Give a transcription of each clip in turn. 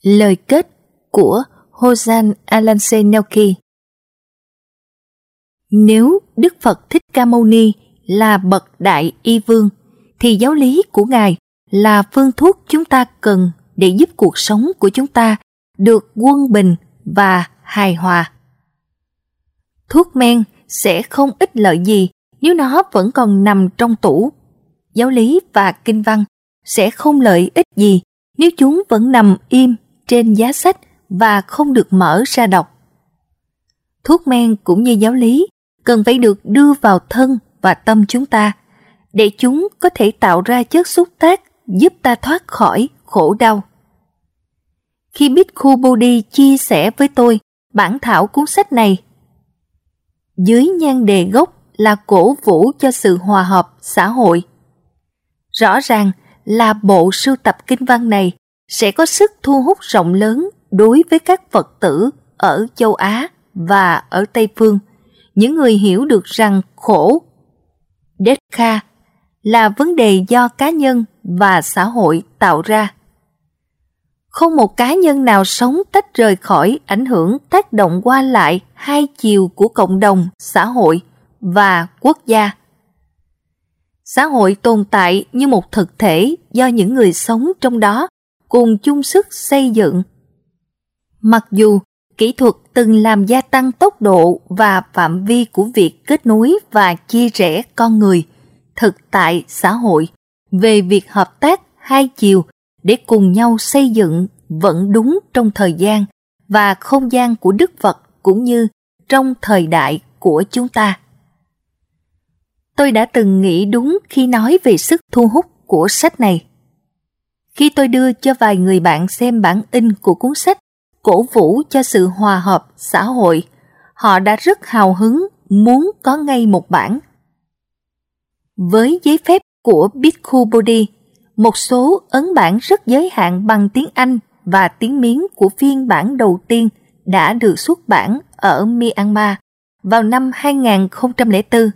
Lời kết của Hossan Alansenauki. Nếu Đức Phật Thích Ca Mâu Ni là bậc đại y vương, thì giáo lý của Ngài là phương thuốc chúng ta cần để giúp cuộc sống của chúng ta được quân bình và hài hòa. Thuốc men sẽ không ích lợi gì nếu nó vẫn còn nằm trong tủ. Giáo lý và kinh văn sẽ không lợi ích gì nếu chúng vẫn nằm im trên giá sách và không được mở ra đọc. Thuốc men cũng như giáo lý cần phải được đưa vào thân và tâm chúng ta, để chúng có thể tạo ra chất xúc tác giúp ta thoát khỏi khổ đau. Khi Bhikkhu Bodhi chia sẻ với tôi bản thảo cuốn sách này, dưới nhan đề gốc là cổ vũ cho sự hòa hợp xã hội. Rõ ràng là bộ sưu tập kinh văn này sẽ có sức thu hút rộng lớn đối với các Phật tử ở châu Á và ở Tây Phương, những người hiểu được rằng khổ, dukkha, là vấn đề do cá nhân và xã hội tạo ra. Không một cá nhân nào sống tách rời khỏi ảnh hưởng tác động qua lại hai chiều của cộng đồng, xã hội và quốc gia. Xã hội tồn tại như một thực thể do những người sống trong đó cùng chung sức xây dựng. Mặc dù kỹ thuật từng làm gia tăng tốc độ và phạm vi của việc kết nối và chia rẽ con người, thực tại xã hội về việc hợp tác hai chiều để cùng nhau xây dựng vẫn đúng trong thời gian và không gian của Đức Phật cũng như trong thời đại của chúng ta. Tôi đã từng nghĩ đúng khi nói về sức thu hút của sách này. Khi tôi đưa cho vài người bạn xem bản in của cuốn sách cổ vũ cho sự hòa hợp xã hội, họ đã rất hào hứng muốn có ngay một bản. Với giấy phép của Bhikkhu Bodhi, một số ấn bản rất giới hạn bằng tiếng Anh và tiếng Miến của phiên bản đầu tiên đã được xuất bản ở Myanmar vào năm 2004.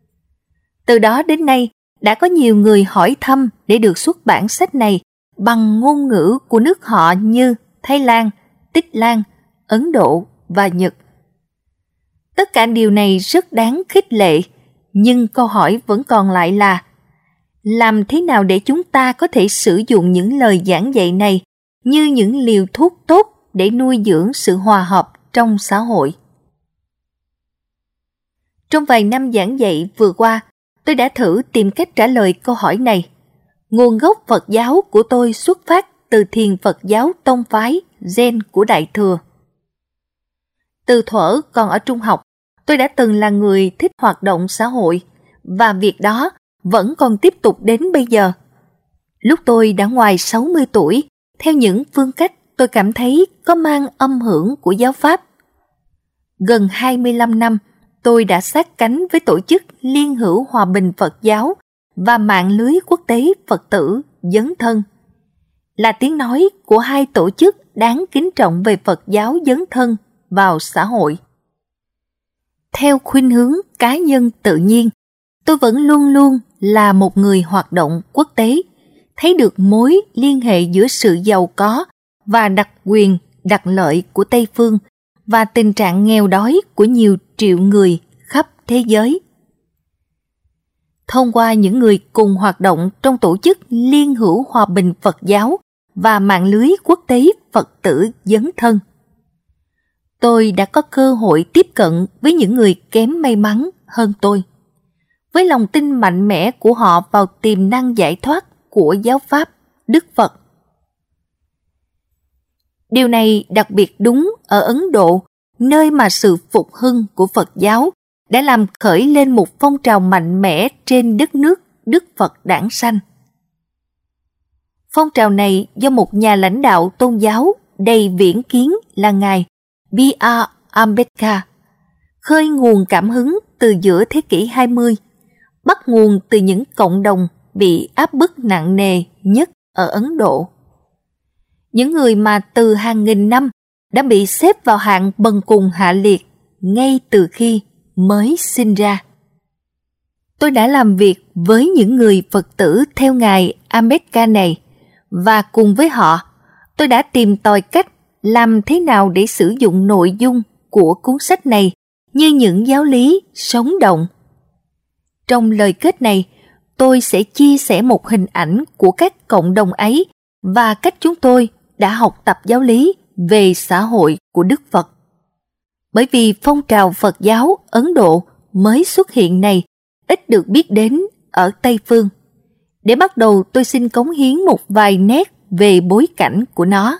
Từ đó đến nay, đã có nhiều người hỏi thăm để được xuất bản sách này bằng ngôn ngữ của nước họ như Thái Lan, Tích Lan, Ấn Độ và Nhật. Tất cả điều này rất đáng khích lệ, nhưng câu hỏi vẫn còn lại là làm thế nào để chúng ta có thể sử dụng những lời giảng dạy này như những liều thuốc tốt để nuôi dưỡng sự hòa hợp trong xã hội? Trong vài năm giảng dạy vừa qua, tôi đã thử tìm cách trả lời câu hỏi này. Nguồn gốc Phật giáo của tôi xuất phát từ thiền Phật giáo tông phái Zen của Đại Thừa. Từ thuở còn ở trung học, tôi đã từng là người thích hoạt động xã hội, và việc đó vẫn còn tiếp tục đến bây giờ. Lúc tôi đã ngoài 60 tuổi, theo những phương cách tôi cảm thấy có mang âm hưởng của giáo Pháp. Gần 25 năm, tôi đã sát cánh với tổ chức Liên hữu Hòa bình Phật giáo và mạng lưới quốc tế Phật tử Dấn thân, là tiếng nói của hai tổ chức đáng kính trọng về Phật giáo dấn thân vào xã hội. Theo khuynh hướng cá nhân tự nhiên, tôi vẫn luôn luôn là một người hoạt động quốc tế, thấy được mối liên hệ giữa sự giàu có và đặc quyền, đặc lợi của Tây Phương và tình trạng nghèo đói của nhiều triệu người khắp thế giới. Thông qua những người cùng hoạt động trong tổ chức Liên hữu Hòa bình Phật giáo và mạng lưới quốc tế Phật tử Dấn thân, tôi đã có cơ hội tiếp cận với những người kém may mắn hơn tôi, với lòng tin mạnh mẽ của họ vào tiềm năng giải thoát của giáo Pháp Đức Phật. Điều này đặc biệt đúng ở Ấn Độ, nơi mà sự phục hưng của Phật giáo đã làm khởi lên một phong trào mạnh mẽ trên đất nước Đức Phật đản sanh. Phong trào này do một nhà lãnh đạo tôn giáo đầy viễn kiến là Ngài B.R. Ambedkar khơi nguồn cảm hứng từ giữa thế kỷ 20, bắt nguồn từ những cộng đồng bị áp bức nặng nề nhất ở Ấn Độ. Những người mà từ hàng nghìn năm đã bị xếp vào hạng bần cùng hạ liệt ngay từ khi mới sinh ra. Tôi đã làm việc với những người Phật tử theo Ngài Ambedkar này, và cùng với họ, tôi đã tìm tòi cách làm thế nào để sử dụng nội dung của cuốn sách này như những giáo lý sống động. Trong lời kết này, tôi sẽ chia sẻ một hình ảnh của các cộng đồng ấy và cách chúng tôi đã học tập giáo lý về xã hội của Đức Phật. Bởi vì phong trào Phật giáo Ấn Độ mới xuất hiện này ít được biết đến ở Tây Phương. Để bắt đầu, tôi xin cống hiến một vài nét về bối cảnh của nó.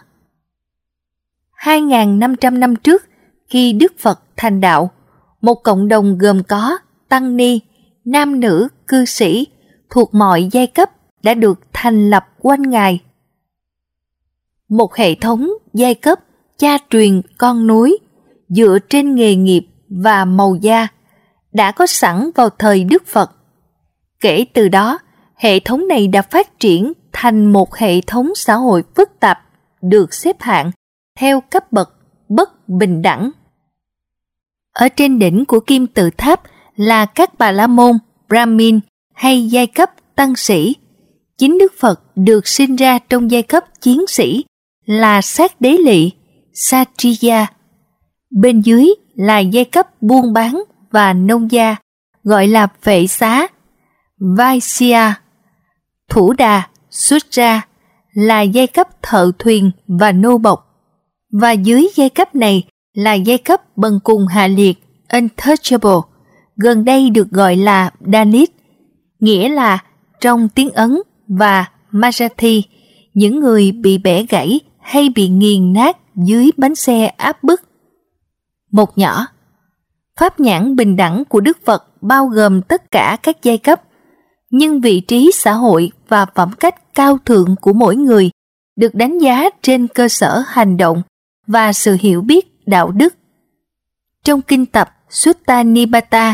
2.500 năm trước, khi Đức Phật thành đạo, một cộng đồng gồm có tăng ni, nam nữ, cư sĩ thuộc mọi giai cấp đã được thành lập quanh Ngài. Một hệ thống giai cấp cha truyền con nối dựa trên nghề nghiệp và màu da đã có sẵn vào thời Đức Phật. Kể từ đó, hệ thống này đã phát triển thành một hệ thống xã hội phức tạp được xếp hạng theo cấp bậc bất bình đẳng. Ở trên đỉnh của kim tự tháp là các Bà La Môn, Brahmin hay giai cấp tăng sĩ. Chính Đức Phật được sinh ra trong giai cấp chiến sĩ là sát đế lỵ, Satriya. Bên dưới là giai cấp buôn bán và nông gia, gọi là vệ xá, Vaisya. Thủ đà, Sudra là giai cấp thợ thuyền và nô bộc. Và dưới giai cấp này là giai cấp bần cùng hạ liệt, untouchable, gần đây được gọi là Dalit, nghĩa là trong tiếng Ấn, và Marathi, những người bị bẻ gãy hay bị nghiền nát dưới bánh xe áp bức. Một nhỏ, pháp nhãn bình đẳng của Đức Phật bao gồm tất cả các giai cấp, nhưng vị trí xã hội và phẩm cách cao thượng của mỗi người được đánh giá trên cơ sở hành động và sự hiểu biết đạo đức. Trong kinh tập Sutta Nipata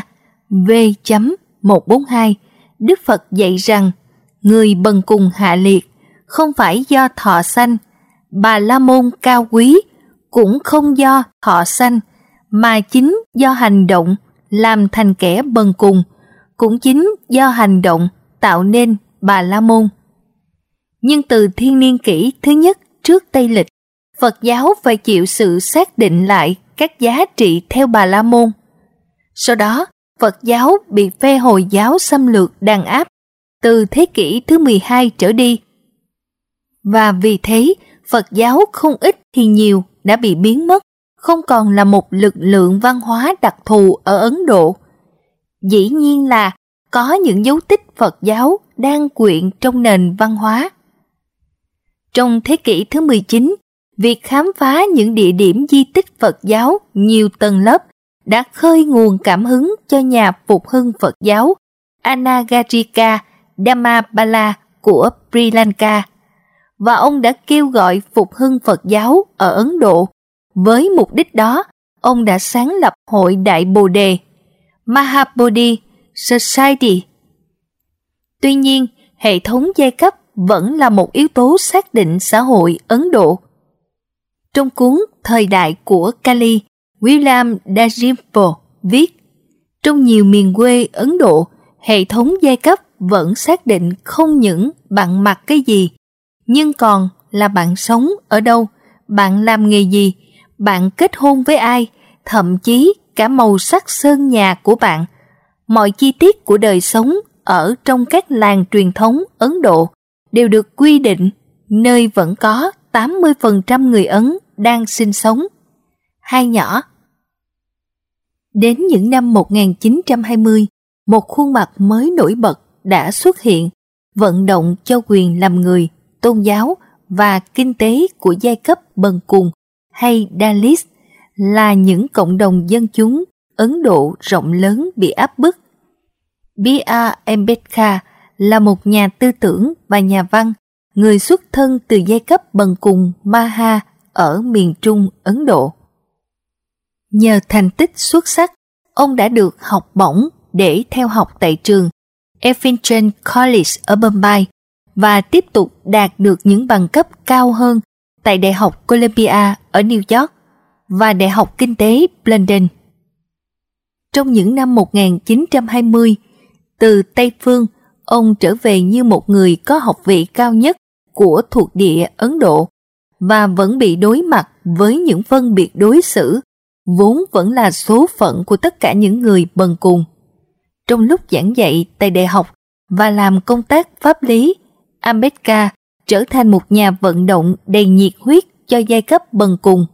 V.142, Đức Phật dạy rằng người bần cùng hạ liệt không phải do thọ sanh, Bà La Môn cao quý cũng không do thọ sanh, mà chính do hành động làm thành kẻ bần cùng, cũng chính do hành động tạo nên Bà La Môn. Nhưng từ thiên niên kỷ thứ nhất trước Tây Lịch, Phật giáo phải chịu sự xác định lại các giá trị theo Bà La Môn. Sau đó, Phật giáo bị phe Hồi giáo xâm lược đàn áp từ thế kỷ thứ 12 trở đi. Và vì thế, Phật giáo không ít thì nhiều đã bị biến mất, không còn là một lực lượng văn hóa đặc thù ở Ấn Độ. Dĩ nhiên là có những dấu tích Phật giáo đang quyện trong nền văn hóa. Trong thế kỷ thứ 19, việc khám phá những địa điểm di tích Phật giáo nhiều tầng lớp đã khơi nguồn cảm hứng cho nhà phục hưng Phật giáo Anagarika Dhammapala của Sri Lanka, và ông đã kêu gọi phục hưng Phật giáo ở Ấn Độ. Với mục đích đó, ông đã sáng lập Hội Đại Bồ Đề Mahabodhi Society. Tuy nhiên, hệ thống giai cấp vẫn là một yếu tố xác định xã hội Ấn Độ. Trong cuốn Thời đại của Kali, William Dalrymple viết, trong nhiều miền quê Ấn Độ, hệ thống giai cấp vẫn xác định không những bạn mặc cái gì, nhưng còn là bạn sống ở đâu, bạn làm nghề gì, bạn kết hôn với ai, thậm chí cả màu sắc sơn nhà của bạn. Mọi chi tiết của đời sống ở trong các làng truyền thống Ấn Độ đều được quy định, nơi vẫn có 80% người Ấn đang sinh sống. Hai nhỏ. Đến những năm 1920, một khuôn mặt mới nổi bật đã xuất hiện, vận động cho quyền làm người, tôn giáo và kinh tế của giai cấp bần cùng hay Dalit, là những cộng đồng dân chúng Ấn Độ rộng lớn bị áp bức. B.R. Ambedkar là một nhà tư tưởng và nhà văn, người xuất thân từ giai cấp bần cùng Maha ở miền Trung Ấn Độ. Nhờ thành tích xuất sắc, ông đã được học bổng để theo học tại trường Effington College ở Bombay và tiếp tục đạt được những bằng cấp cao hơn tại Đại học Columbia ở New York và Đại học Kinh tế London. Trong những năm 1920, từ Tây Phương, ông trở về như một người có học vị cao nhất của thuộc địa Ấn Độ và vẫn bị đối mặt với những phân biệt đối xử, vốn vẫn là số phận của tất cả những người bần cùng. Trong lúc giảng dạy tại đại học và làm công tác pháp lý, Ambedkar trở thành một nhà vận động đầy nhiệt huyết cho giai cấp bần cùng.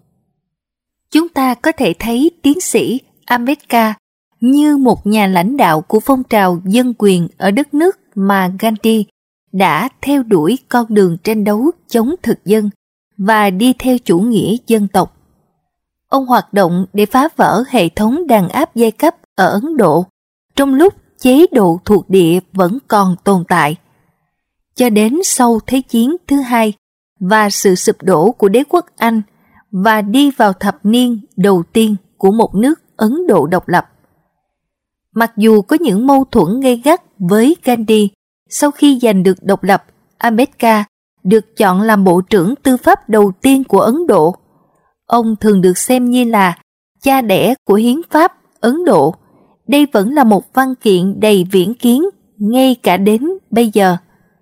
Chúng ta có thể thấy tiến sĩ Ambedkar như một nhà lãnh đạo của phong trào dân quyền ở đất nước mà Gandhi đã theo đuổi con đường tranh đấu chống thực dân và đi theo chủ nghĩa dân tộc. Ông hoạt động để phá vỡ hệ thống đàn áp giai cấp ở Ấn Độ trong lúc chế độ thuộc địa vẫn còn tồn tại. Cho đến sau Thế chiến thứ hai và sự sụp đổ của đế quốc Anh và đi vào thập niên đầu tiên của một nước Ấn Độ độc lập. Mặc dù có những mâu thuẫn gay gắt với Gandhi, sau khi giành được độc lập, Ambedkar được chọn làm bộ trưởng tư pháp đầu tiên của Ấn Độ. Ông thường được xem như là cha đẻ của hiến pháp Ấn Độ. Đây vẫn là một văn kiện đầy viễn kiến ngay cả đến bây giờ.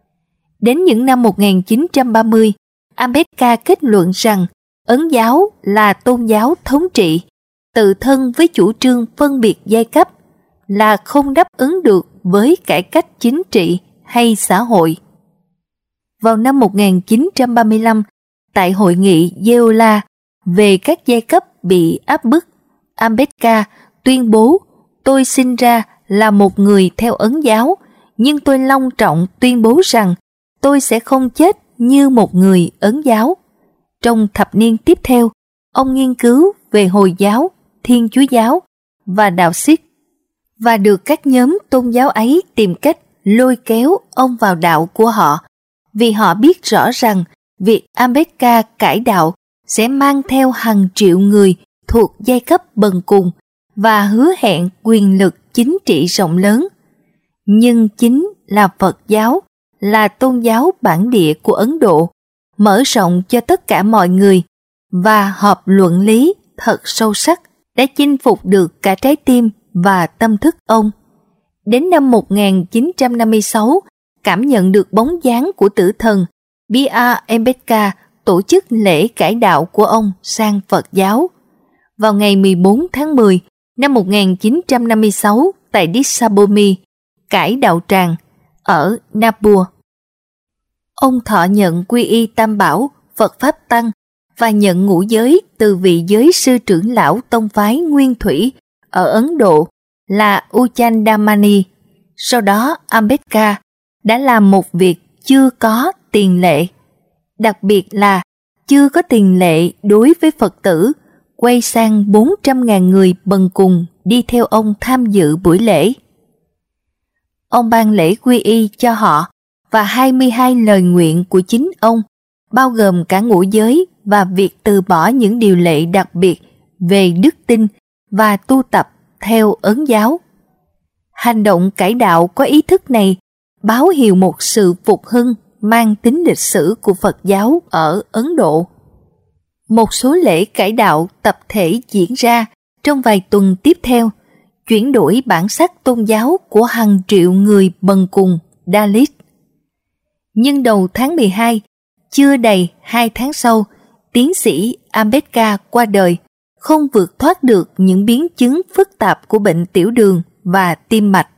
Đến những năm 1930, Ambedkar kết luận rằng Ấn giáo là tôn giáo thống trị, tự thân với chủ trương phân biệt giai cấp, là không đáp ứng được với cải cách chính trị hay xã hội. Vào năm 1935, tại hội nghị Jeolla về các giai cấp bị áp bức, Ambedkar tuyên bố: "Tôi sinh ra là một người theo Ấn giáo, nhưng tôi long trọng tuyên bố rằng tôi sẽ không chết như một người Ấn giáo." Trong thập niên tiếp theo, ông nghiên cứu về Hồi giáo, Thiên Chúa giáo và đạo Sikh, và được các nhóm tôn giáo ấy tìm cách lôi kéo ông vào đạo của họ, vì họ biết rõ rằng việc Ambedkar cải đạo sẽ mang theo hàng triệu người thuộc giai cấp bần cùng và hứa hẹn quyền lực chính trị rộng lớn. Nhưng chính là Phật giáo, là tôn giáo bản địa của Ấn Độ, mở rộng cho tất cả mọi người, và họp luận lý thật sâu sắc đã chinh phục được cả trái tim và tâm thức ông. Đến năm 1956, cảm nhận được bóng dáng của tử thần, B.R. Ambedkar tổ chức lễ cải đạo của ông sang Phật giáo. Vào ngày 14 tháng 10 năm 1956 tại Disabhomi, cải đạo tràng ở Nagpur. Ông thọ nhận quy y Tam Bảo, Phật Pháp Tăng và nhận ngũ giới từ vị giới sư trưởng lão tông phái Nguyên Thủy ở Ấn Độ là Uchandamani. Sau đó Ambedkar đã làm một việc chưa có tiền lệ, đặc biệt là chưa có tiền lệ đối với Phật tử, quay sang 400.000 người bần cùng đi theo ông tham dự buổi lễ. Ông ban lễ quy y cho họ và 22 lời nguyện của chính ông, bao gồm cả ngũ giới và việc từ bỏ những điều lệ đặc biệt về đức tin và tu tập theo Ấn giáo. Hành động cải đạo có ý thức này báo hiệu một sự phục hưng mang tính lịch sử của Phật giáo ở Ấn Độ. Một số lễ cải đạo tập thể diễn ra trong vài tuần tiếp theo, chuyển đổi bản sắc tôn giáo của hàng triệu người bần cùng Dalit. Nhưng đầu tháng 12, chưa đầy 2 tháng sau, tiến sĩ Ambedkar qua đời, không vượt thoát được những biến chứng phức tạp của bệnh tiểu đường và tim mạch.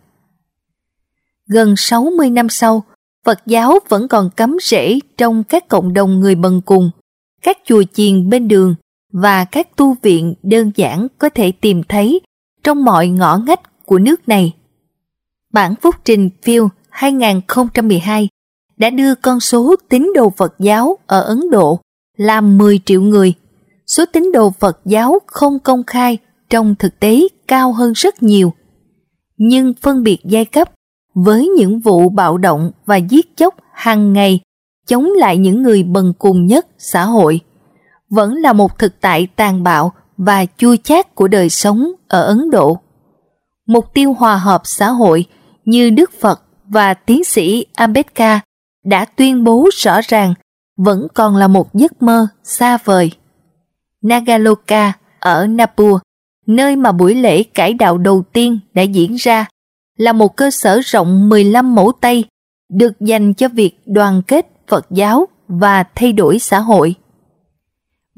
Gần 60 năm sau, Phật giáo vẫn còn cắm rễ trong các cộng đồng người bần cùng, các chùa chiền bên đường và các tu viện đơn giản có thể tìm thấy trong mọi ngõ ngách của nước này. Bản phúc trình Phil 2012 đã đưa con số tín đồ Phật giáo ở Ấn Độ là 10 triệu người. Số tín đồ Phật giáo không công khai trong thực tế cao hơn rất nhiều. Nhưng phân biệt giai cấp với những vụ bạo động và giết chóc hàng ngày chống lại những người bần cùng nhất xã hội vẫn là một thực tại tàn bạo và chua chát của đời sống ở Ấn Độ. Mục tiêu hòa hợp xã hội như Đức Phật và tiến sĩ Ambedkar đã tuyên bố rõ ràng vẫn còn là một giấc mơ xa vời. Nagaloka ở Nagpur, nơi mà buổi lễ cải đạo đầu tiên đã diễn ra, là một cơ sở rộng 15 mẫu Tây được dành cho việc đoàn kết Phật giáo và thay đổi xã hội.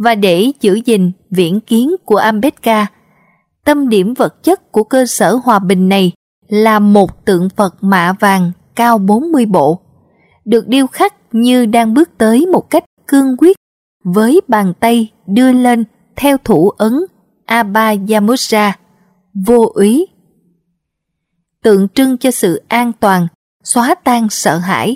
và để giữ gìn viễn kiến của Ambedkar. Tâm điểm vật chất của cơ sở hòa bình này là một tượng Phật mạ vàng cao 40 bộ, được điêu khắc như đang bước tới một cách cương quyết, với bàn tay đưa lên theo thủ ấn Abhayamudra, vô úy, tượng trưng cho sự an toàn, xóa tan sợ hãi.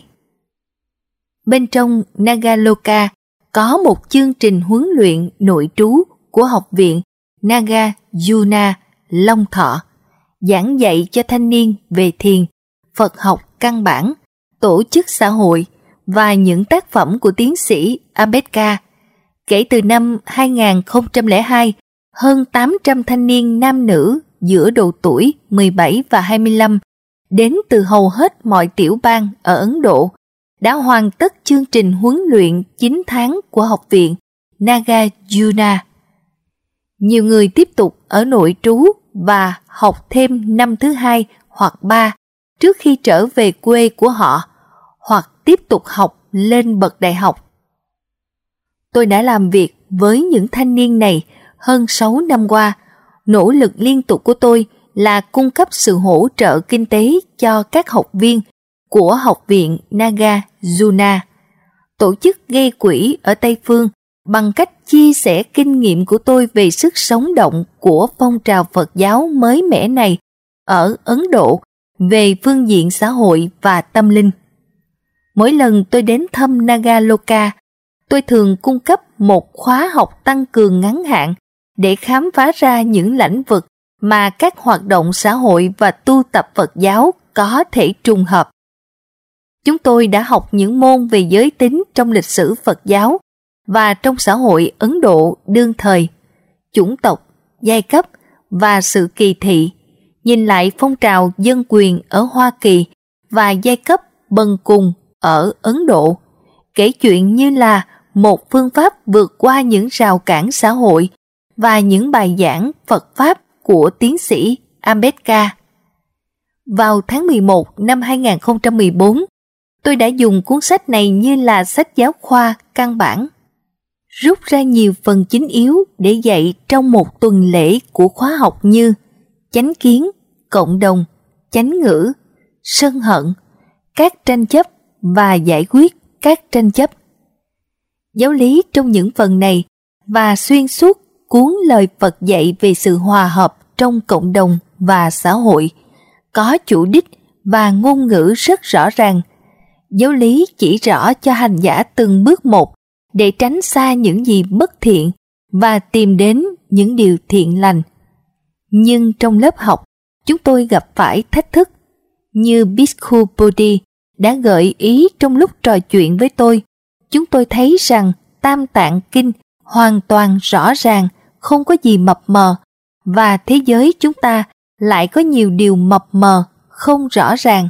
Bên trong Nagaloka có một chương trình huấn luyện nội trú của Học viện Nagarjuna Long Thọ, giảng dạy cho thanh niên về thiền, Phật học căn bản, tổ chức xã hội và những tác phẩm của tiến sĩ Ambedkar. Kể từ năm 2002, hơn 800 thanh niên nam nữ giữa độ tuổi 17 và 25 đến từ hầu hết mọi tiểu bang ở Ấn Độ đã hoàn tất chương trình huấn luyện 9 tháng của Học viện Nagarjuna. Nhiều người tiếp tục ở nội trú và học thêm năm thứ 2 hoặc 3 trước khi trở về quê của họ, hoặc tiếp tục học lên bậc đại học. Tôi đã làm việc với những thanh niên này hơn 6 năm qua. Nỗ lực liên tục của tôi là cung cấp sự hỗ trợ kinh tế cho các học viên của Học viện Nagarjuna, tổ chức gây quỹ ở Tây Phương bằng cách chia sẻ kinh nghiệm của tôi về sức sống động của phong trào Phật giáo mới mẻ này ở Ấn Độ về phương diện xã hội và tâm linh. Mỗi lần tôi đến thăm Nagaloka, tôi thường cung cấp một khóa học tăng cường ngắn hạn để khám phá ra những lĩnh vực mà các hoạt động xã hội và tu tập Phật giáo có thể trùng hợp. Chúng tôi đã học những môn về giới tính trong lịch sử Phật giáo và trong xã hội Ấn Độ đương thời, chủng tộc, giai cấp và sự kỳ thị, nhìn lại phong trào dân quyền ở Hoa Kỳ và giai cấp bần cùng ở Ấn Độ, kể chuyện như là một phương pháp vượt qua những rào cản xã hội và những bài giảng Phật Pháp của tiến sĩ Ambedkar. Vào tháng 11 năm 2014, tôi đã dùng cuốn sách này như là sách giáo khoa căn bản, rút ra nhiều phần chính yếu để dạy trong một tuần lễ của khóa học như chánh kiến, cộng đồng, chánh ngữ, sân hận, các tranh chấp và giải quyết các tranh chấp. Giáo lý trong những phần này và xuyên suốt cuốn lời Phật dạy về sự hòa hợp trong cộng đồng và xã hội có chủ đích và ngôn ngữ rất rõ ràng. Giáo lý chỉ rõ cho hành giả từng bước một để tránh xa những gì bất thiện và tìm đến những điều thiện lành. Nhưng trong lớp học, chúng tôi gặp phải thách thức, như Bhikkhu Bodhi đã gợi ý trong lúc trò chuyện với tôi. Chúng tôi thấy rằng Tam Tạng Kinh hoàn toàn rõ ràng, không có gì mập mờ, và thế giới chúng ta lại có nhiều điều mập mờ, không rõ ràng.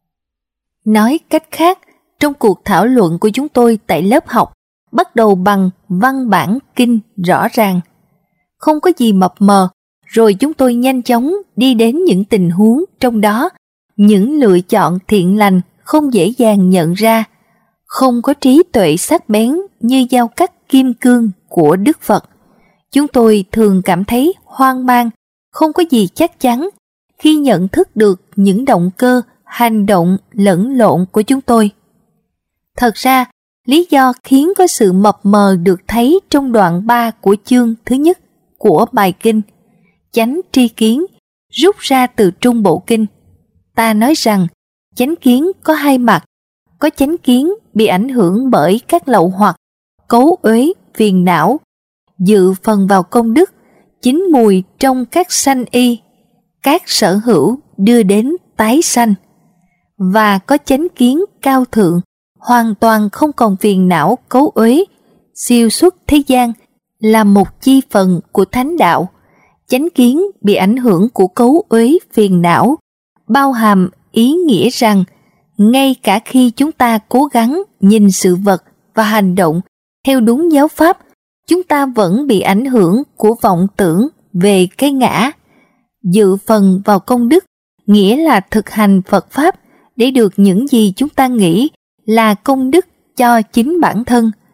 Nói cách khác, trong cuộc thảo luận của chúng tôi tại lớp học, bắt đầu bằng văn bản kinh rõ ràng, không có gì mập mờ, rồi chúng tôi nhanh chóng đi đến những tình huống trong đó, những lựa chọn thiện lành không dễ dàng nhận ra, không có trí tuệ sắc bén như dao cắt kim cương của Đức Phật. Chúng tôi thường cảm thấy hoang mang, không có gì chắc chắn khi nhận thức được những động cơ, hành động lẫn lộn của chúng tôi. Thật ra, lý do khiến có sự mập mờ được thấy trong đoạn 3 của chương thứ nhất của bài kinh Chánh tri kiến, rút ra từ Trung Bộ Kinh. Ta nói rằng chánh kiến có hai mặt, có chánh kiến bị ảnh hưởng bởi các lậu hoặc, cấu uế, phiền não, dự phần vào công đức, chín mùi trong các sanh y, các sở hữu đưa đến tái sanh, và có chánh kiến cao thượng, hoàn toàn không còn phiền não cấu uế, siêu xuất thế gian, là một chi phần của thánh đạo. Chánh kiến bị ảnh hưởng của cấu uế phiền não, bao hàm ý nghĩa rằng ngay cả khi chúng ta cố gắng nhìn sự vật và hành động theo đúng giáo pháp, chúng ta vẫn bị ảnh hưởng của vọng tưởng về cái ngã. Dự phần vào công đức nghĩa là thực hành Phật Pháp để được những gì chúng ta nghĩ là công đức cho chính bản thân.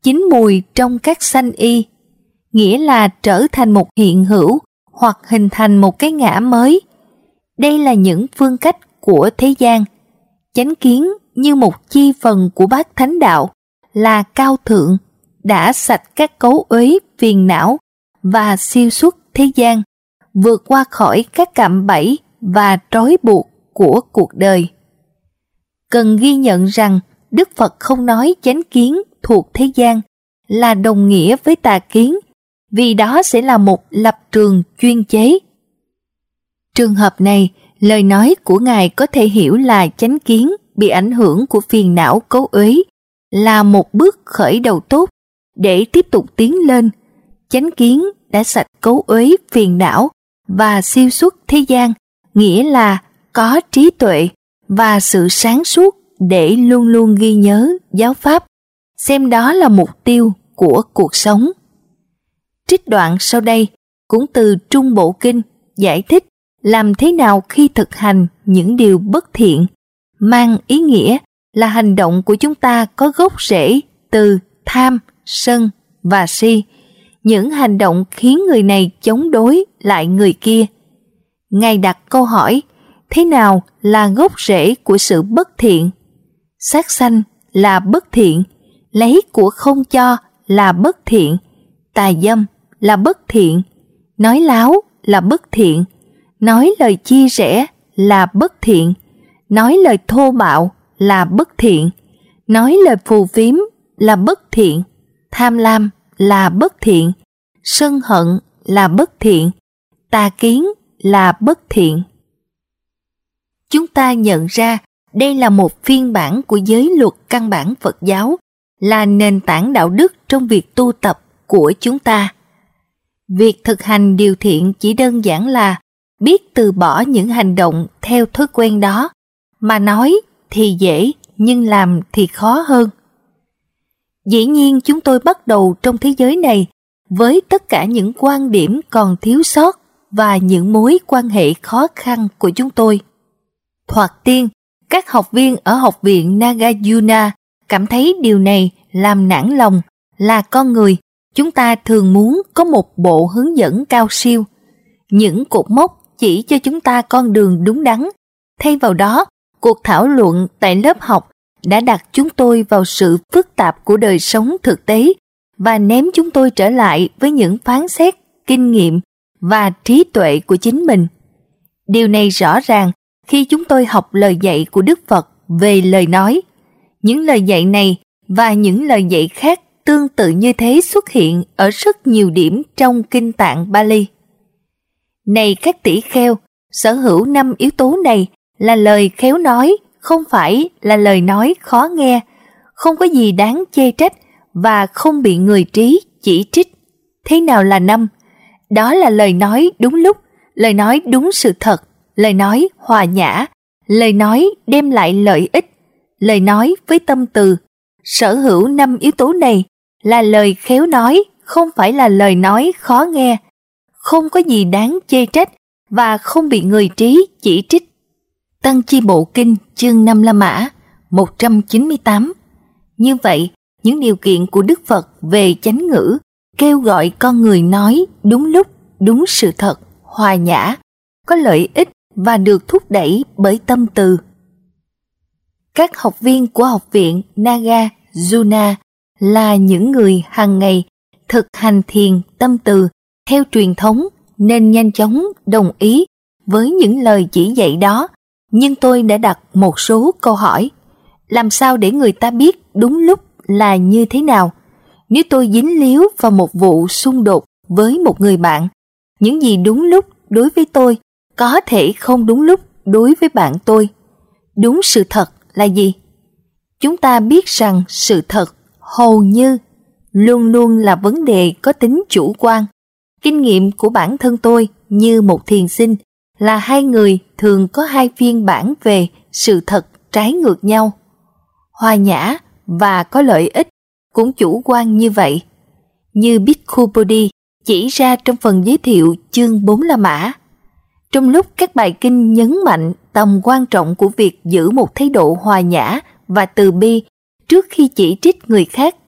chín mùi trong các sanh y, nghĩa là trở thành một hiện hữu hoặc hình thành một cái ngã mới. Đây là những phương cách của thế gian. Chánh kiến như một chi phần của bát thánh đạo là cao thượng, đã sạch các cấu uế phiền não và siêu xuất thế gian, vượt qua khỏi các cạm bẫy và trói buộc của cuộc đời. Cần ghi nhận rằng Đức Phật không nói chánh kiến thuộc thế gian là đồng nghĩa với tà kiến, vì đó sẽ là một lập trường chuyên chế. Trường hợp này, lời nói của Ngài có thể hiểu là chánh kiến bị ảnh hưởng của phiền não cấu uế là một bước khởi đầu tốt để tiếp tục tiến lên. Chánh kiến đã sạch cấu uế phiền não và siêu xuất thế gian, nghĩa là có trí tuệ và sự sáng suốt để luôn luôn ghi nhớ giáo pháp, xem đó là mục tiêu của cuộc sống. Trích đoạn sau đây cũng từ Trung Bộ Kinh giải thích làm thế nào khi thực hành những điều bất thiện, mang ý nghĩa là hành động của chúng ta có gốc rễ từ tham, sân và si, những hành động khiến người này chống đối lại người kia. Ngài đặt câu hỏi, thế nào là gốc rễ của sự bất thiện? Sát sanh là bất thiện, lấy của không cho là bất thiện, tà dâm là bất thiện, nói láo là bất thiện, nói lời chia rẽ là bất thiện, nói lời thô bạo là bất thiện, nói lời phù phiếm là bất thiện, tham lam là bất thiện, sân hận là bất thiện, tà kiến là bất thiện. Chúng ta nhận ra đây là một phiên bản của giới luật căn bản Phật giáo, là nền tảng đạo đức trong việc tu tập của chúng ta. Việc thực hành điều thiện chỉ đơn giản là biết từ bỏ những hành động theo thói quen đó, mà nói thì dễ nhưng làm thì khó hơn. Dĩ nhiên chúng tôi bắt đầu trong thế giới này với tất cả những quan điểm còn thiếu sót và những mối quan hệ khó khăn của chúng tôi. Thoạt tiên, các học viên ở học viện Nagarjuna cảm thấy điều này làm nản lòng. Là con người, chúng ta thường muốn có một bộ hướng dẫn cao siêu, những cột mốc chỉ cho chúng ta con đường đúng đắn. Thay vào đó, cuộc thảo luận tại lớp học đã đặt chúng tôi vào sự phức tạp của đời sống thực tế và ném chúng tôi trở lại với những phán xét, kinh nghiệm và trí tuệ của chính mình. Điều này rõ ràng khi chúng tôi học lời dạy của Đức Phật về lời nói. Những lời dạy này và những lời dạy khác tương tự như thế xuất hiện ở rất nhiều điểm trong Kinh Tạng Bali. Này các tỷ kheo, sở hữu 5 yếu tố này là lời khéo nói, không phải là lời nói khó nghe, không có gì đáng chê trách và không bị người trí chỉ trích. Thế nào là 5? Đó là lời nói đúng lúc, lời nói đúng sự thật, lời nói hòa nhã, lời nói đem lại lợi ích, lời nói với tâm từ. Sở hữu 5 yếu tố này là lời khéo nói, không phải là lời nói khó nghe, không có gì đáng chê trách và không bị người trí chỉ trích. Tăng Chi Bộ Kinh chương 5 La Mã 198. Như vậy, những điều kiện của Đức Phật về chánh ngữ kêu gọi con người nói đúng lúc, đúng sự thật, hòa nhã, có lợi ích và được thúc đẩy bởi tâm từ. Các học viên của học viện Nagarjuna là những người hàng ngày thực hành thiền tâm từ theo truyền thống nên nhanh chóng đồng ý với những lời chỉ dạy đó. Nhưng tôi đã đặt một số câu hỏi. Làm sao để người ta biết đúng lúc là như thế nào? Nếu tôi dính líu vào một vụ xung đột với một người bạn, những gì đúng lúc đối với tôi có thể không đúng lúc đối với bạn tôi. Đúng sự thật là gì? Chúng ta biết rằng sự thật hầu như luôn luôn là vấn đề có tính chủ quan. Kinh nghiệm của bản thân tôi như một thiền sinh là hai người thường có hai phiên bản về sự thật trái ngược nhau. Hòa nhã và có lợi ích cũng chủ quan như vậy. Như Bhikkhu Bodhi chỉ ra trong phần giới thiệu chương 4 La Mã. Trong lúc các bài kinh nhấn mạnh tầm quan trọng của việc giữ một thái độ hòa nhã và từ bi trước khi chỉ trích người khác,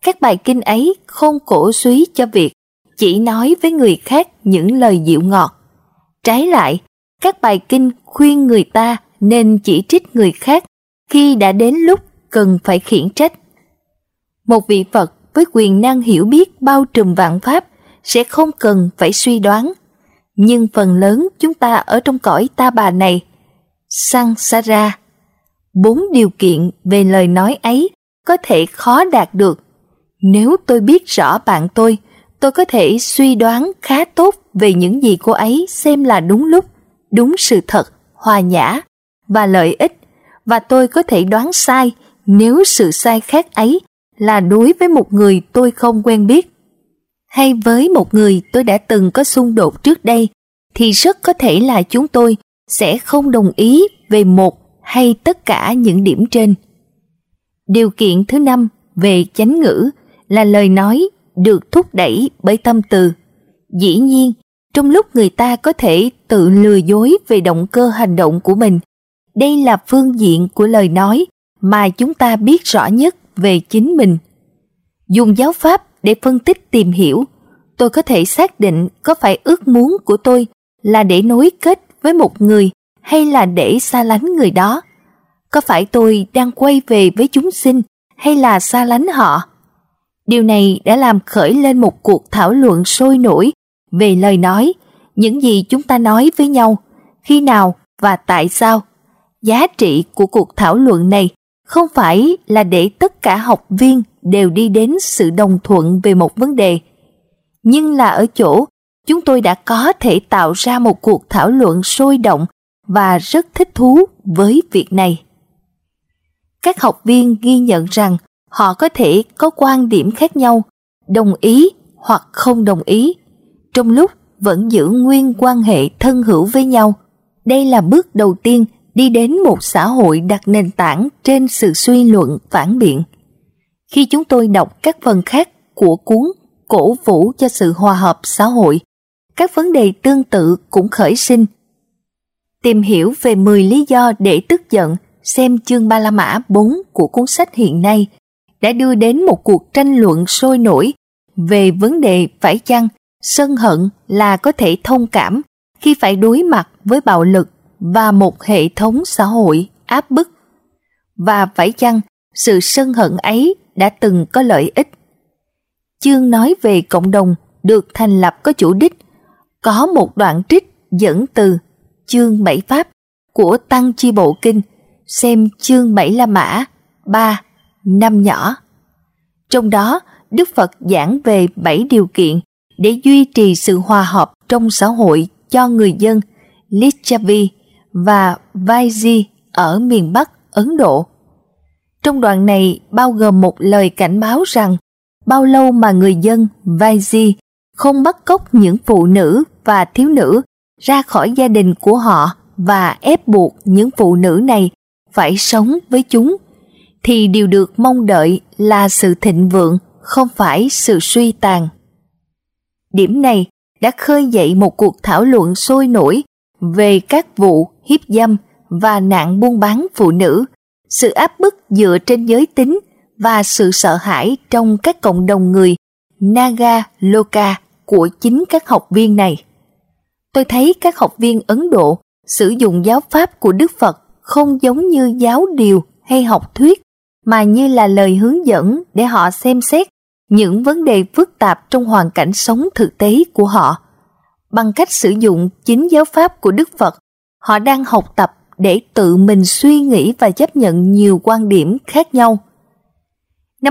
Các bài kinh ấy không cổ suý cho việc chỉ nói với người khác những lời dịu ngọt. Trái lại, các bài kinh khuyên người ta nên chỉ trích người khác khi đã đến lúc cần phải khiển trách. Một vị Phật với quyền năng hiểu biết bao trùm vạn pháp sẽ không cần phải suy đoán. Nhưng phần lớn chúng ta ở trong cõi ta bà này, Sangsara, 4 điều kiện về lời nói ấy có thể khó đạt được. Nếu tôi biết rõ bạn tôi có thể suy đoán khá tốt về những gì cô ấy xem là đúng lúc, đúng sự thật, hòa nhã và lợi ích, và tôi có thể đoán sai nếu sự sai khác ấy là đối với một người tôi không quen biết, hay với một người tôi đã từng có xung đột trước đây, thì rất có thể là chúng tôi sẽ không đồng ý về một hay tất cả những điểm trên. Điều kiện thứ 5 về chánh ngữ là lời nói được thúc đẩy bởi tâm từ. Dĩ nhiên, trong lúc người ta có thể tự lừa dối về động cơ hành động của mình, đây là phương diện của lời nói mà chúng ta biết rõ nhất về chính mình. Dùng giáo pháp để phân tích tìm hiểu, tôi có thể xác định có phải ước muốn của tôi là để nối kết với một người hay là để xa lánh người đó. Có phải tôi đang quay về với chúng sinh hay là xa lánh họ? Điều này đã làm khởi lên một cuộc thảo luận sôi nổi về lời nói, những gì chúng ta nói với nhau, khi nào và tại sao. Giá trị của cuộc thảo luận này không phải là để tất cả học viên đều đi đến sự đồng thuận về một vấn đề, nhưng là ở chỗ chúng tôi đã có thể tạo ra một cuộc thảo luận sôi động và rất thích thú với việc này. Các học viên ghi nhận rằng họ có thể có quan điểm khác nhau, đồng ý hoặc không đồng ý, trong lúc vẫn giữ nguyên quan hệ thân hữu với nhau. Đây là bước đầu tiên đi đến một xã hội đặt nền tảng trên sự suy luận phản biện. Khi chúng tôi đọc các phần khác của cuốn cổ vũ cho sự hòa hợp xã hội, các vấn đề tương tự cũng khởi sinh. Tìm hiểu về 10 lý do để tức giận, xem chương Ba La Mã 4 của cuốn sách hiện nay, đã đưa đến một cuộc tranh luận sôi nổi về vấn đề phải chăng sân hận là có thể thông cảm khi phải đối mặt với bạo lực và một hệ thống xã hội áp bức, và phải chăng sự sân hận ấy đã từng có lợi ích. Chương nói về cộng đồng được thành lập có chủ đích, có một đoạn trích dẫn từ chương 7 Pháp của Tăng Chi Bộ Kinh, xem chương 7 La Mã 3, 5 nhỏ. Trong đó, Đức Phật giảng về 7 điều kiện để duy trì sự hòa hợp trong xã hội cho người dân Licchavi và Vaiji ở miền Bắc Ấn Độ. Trong đoạn này bao gồm một lời cảnh báo rằng bao lâu mà người dân Vaiji không bắt cóc những phụ nữ và thiếu nữ ra khỏi gia đình của họ và ép buộc những phụ nữ này phải sống với chúng, thì điều được mong đợi là sự thịnh vượng, không phải sự suy tàn. Điểm này đã khơi dậy một cuộc thảo luận sôi nổi về các vụ hiếp dâm và nạn buôn bán phụ nữ, sự áp bức dựa trên giới tính và sự sợ hãi trong các cộng đồng người Naga Loka của chính các học viên này. Tôi thấy các học viên Ấn Độ sử dụng giáo pháp của Đức Phật không giống như giáo điều hay học thuyết, mà như là lời hướng dẫn để họ xem xét những vấn đề phức tạp trong hoàn cảnh sống thực tế của họ. Bằng cách sử dụng chính giáo pháp của Đức Phật, họ đang học tập để tự mình suy nghĩ và chấp nhận nhiều quan điểm khác nhau. Năm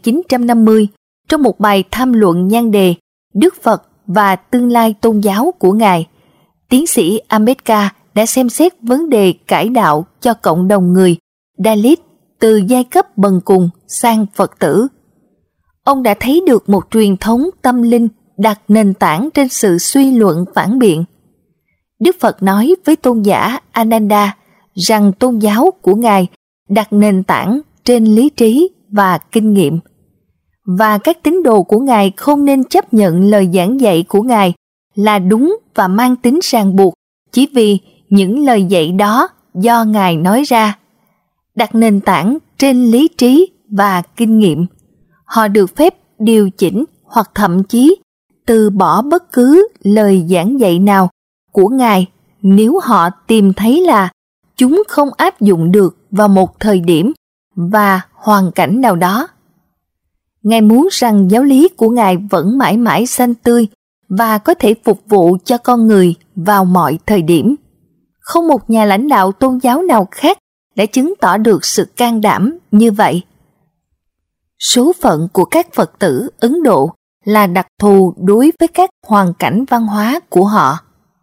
1950, trong một bài tham luận nhan đề Đức Phật và tương lai tôn giáo của Ngài, tiến sĩ Ambedkar đã xem xét vấn đề cải đạo cho cộng đồng người Dalit từ giai cấp bần cùng sang Phật tử. Ông đã thấy được một truyền thống tâm linh đặt nền tảng trên sự suy luận phản biện. Đức Phật nói với tôn giả Ananda rằng tôn giáo của Ngài đặt nền tảng trên lý trí và kinh nghiệm, và các tín đồ của Ngài không nên chấp nhận lời giảng dạy của Ngài là đúng và mang tính ràng buộc chỉ vì những lời dạy đó do Ngài nói ra. Đặt nền tảng trên lý trí và kinh nghiệm, Họ được phép điều chỉnh hoặc thậm chí từ bỏ bất cứ lời giảng dạy nào của Ngài nếu họ tìm thấy là chúng không áp dụng được vào một thời điểm và hoàn cảnh nào đó. Ngài muốn rằng giáo lý của Ngài vẫn mãi mãi xanh tươi và có thể phục vụ cho con người vào mọi thời điểm. Không một nhà lãnh đạo tôn giáo nào khác đã chứng tỏ được sự can đảm như vậy. Số phận của các Phật tử Ấn Độ là đặc thù đối với các hoàn cảnh văn hóa của họ.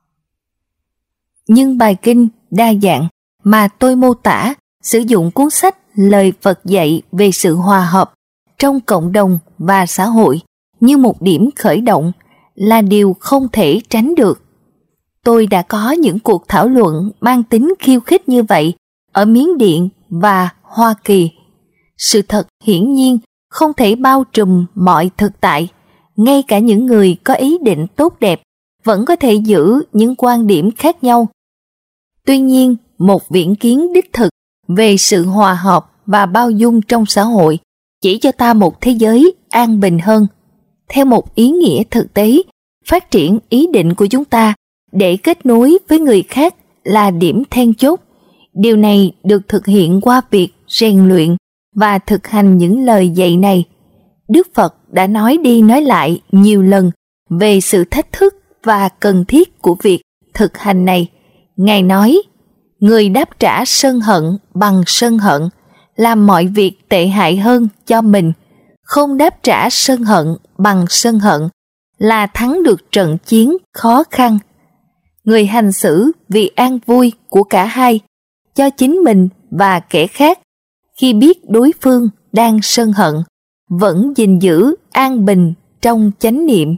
Nhưng bài kinh đa dạng mà tôi mô tả sử dụng cuốn sách Lời Phật dạy về sự hòa hợp trong cộng đồng và xã hội như một điểm khởi động là điều không thể tránh được. Tôi đã có những cuộc thảo luận mang tính khiêu khích như vậy ở Miến Điện và Hoa Kỳ. Sự thật hiển nhiên không thể bao trùm mọi thực tại. Ngay cả những người có ý định tốt đẹp vẫn có thể giữ những quan điểm khác nhau. Tuy nhiên, một viễn kiến đích thực về sự hòa hợp và bao dung trong xã hội chỉ cho ta một thế giới an bình hơn. Theo một ý nghĩa thực tế, phát triển ý định của chúng ta để kết nối với người khác là điểm then chốt. Điều này được thực hiện qua việc rèn luyện và thực hành những lời dạy này. Đức Phật đã nói đi nói lại nhiều lần về sự thách thức và cần thiết của việc thực hành này. Ngài nói, người đáp trả sân hận bằng sân hận, làm mọi việc tệ hại hơn cho mình. Không đáp trả sân hận bằng sân hận là thắng được trận chiến khó khăn. Người hành xử vì an vui của cả hai, cho chính mình và kẻ khác, khi biết đối phương đang sân hận, vẫn gìn giữ an bình trong chánh niệm.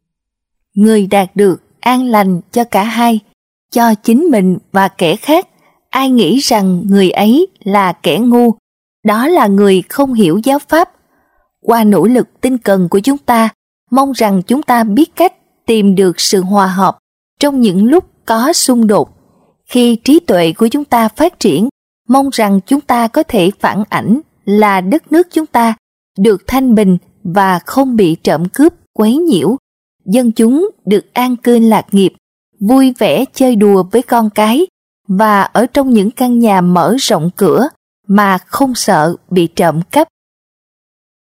Người đạt được an lành cho cả hai, cho chính mình và kẻ khác, ai nghĩ rằng người ấy là kẻ ngu, đó là người không hiểu giáo pháp. Qua nỗ lực tinh cần của chúng ta, mong rằng chúng ta biết cách tìm được sự hòa hợp trong những lúc có xung đột. Khi trí tuệ của chúng ta phát triển, mong rằng chúng ta có thể phản ảnh là đất nước chúng ta được thanh bình và không bị trộm cướp quấy nhiễu. Dân chúng được an cư lạc nghiệp, vui vẻ chơi đùa với con cái và ở trong những căn nhà mở rộng cửa mà không sợ bị trộm cắp.